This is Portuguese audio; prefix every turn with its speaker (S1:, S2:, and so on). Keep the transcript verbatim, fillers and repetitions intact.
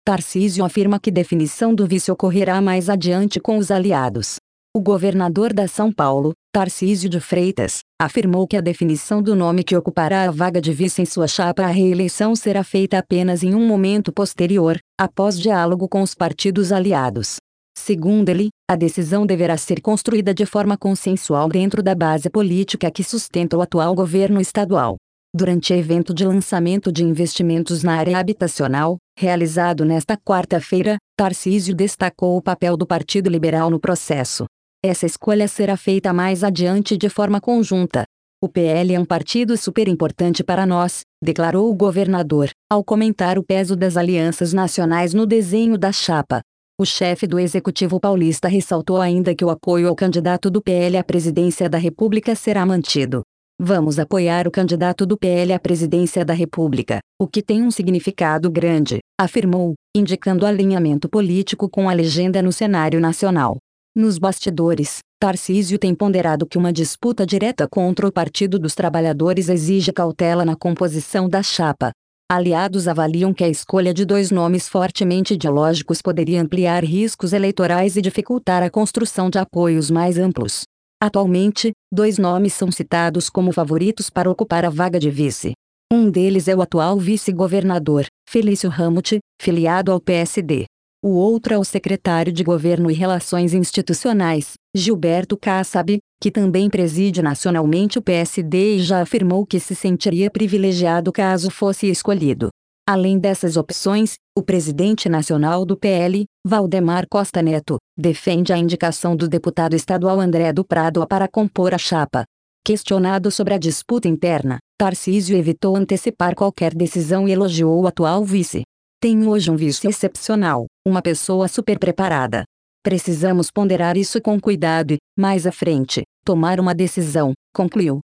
S1: Tarcísio afirma que definição do vice ocorrerá mais adiante com os aliados. O governador da São Paulo, Tarcísio de Freitas, afirmou que a definição do nome que ocupará a vaga de vice em sua chapa à reeleição será feita apenas em um momento posterior, após diálogo com os partidos aliados. Segundo ele, a decisão deverá ser construída de forma consensual dentro da base política que sustenta o atual governo estadual. Durante evento de lançamento de investimentos na área habitacional, realizado nesta quarta-feira, Tarcísio destacou o papel do Partido Liberal no processo. Essa escolha será feita mais adiante de forma conjunta. O P L é um partido super importante para nós, declarou o governador, ao comentar o peso das alianças nacionais no desenho da chapa. O chefe do Executivo paulista ressaltou ainda que o apoio ao candidato do P L à presidência da República será mantido. Vamos apoiar o candidato do P L à presidência da República, o que tem um significado grande, afirmou, indicando alinhamento político com a legenda no cenário nacional. Nos bastidores, Tarcísio tem ponderado que uma disputa direta contra o Partido dos Trabalhadores exige cautela na composição da chapa. Aliados avaliam que a escolha de dois nomes fortemente ideológicos poderia ampliar riscos eleitorais e dificultar a construção de apoios mais amplos. Atualmente, dois nomes são citados como favoritos para ocupar a vaga de vice. Um deles é o atual vice-governador, Felício Ramute, filiado ao P S D. O outro é o secretário de Governo e Relações Institucionais, Gilberto Kassab, que também preside nacionalmente o P S D e já afirmou que se sentiria privilegiado caso fosse escolhido. Além dessas opções, o presidente nacional do P L, Valdemar Costa Neto, defende a indicação do deputado estadual André do Prado para compor a chapa. Questionado sobre a disputa interna, Tarcísio evitou antecipar qualquer decisão e elogiou o atual vice. Tenho hoje um vice excepcional, uma pessoa super preparada. Precisamos ponderar isso com cuidado e, mais à frente, tomar uma decisão, concluiu.